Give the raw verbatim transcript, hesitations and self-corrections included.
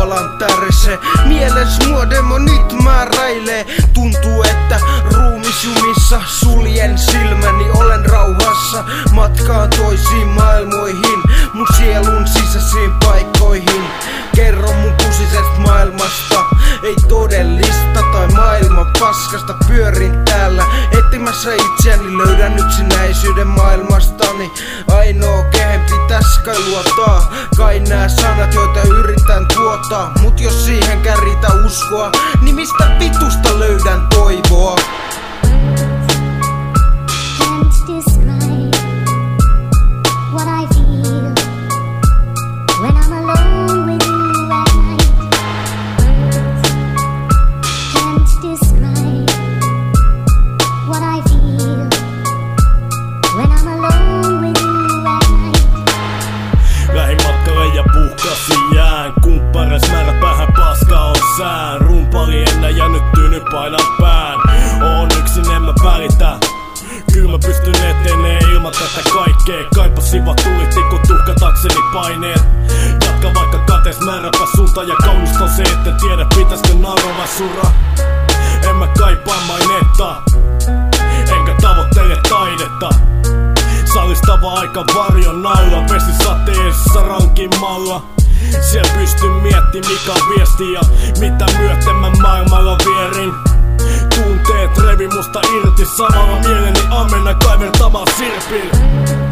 skaalan tärise. Mieles mua demonit määräilee. Tuntuu että ruumis jumissa, suljen silmäni, olen rauhassa. Matkaan toisiin maailmoihin, mun sielun sisäisiin paikkoihin. Kerro mun kusisesta maailmasta, ei todellista tai maailman paskasta. Pyörin täällä etsimässä itseäni, löydän yksinäisyyden maailmastani. Ainoa kehen pitäis kai luottaa, kai nää sanat joita yritän tuottaa. Mut jos siihen käritä uskoa, niin mistä vitusta löydän toivoa? Jään kumppares määrät päähän, paska on sään. Rumpali ennä ja nyt tyyny painan pään. Oon yksin, en mä välitä. Kyllä mä pystyn etenee ilman tätä kaikkea. Kaipa siva tulitikku tuhkatakseni paineet. Jatka vaikka kates, määräpä suunta ja kaunista on se, etten tiedä pitäisikö nauraa vai surra. En mä kaipaa mainetta, enkä tavoittele taidetta. Salistava aika varjon naula, vesi sateessa rankimalla. Siellä pystyn miettimään mikä on viesti ja mitä myöten mä maailmalla vierin. Tunteet revi musta irti, samalla mieleni ammenna kaivertavaa sirpin.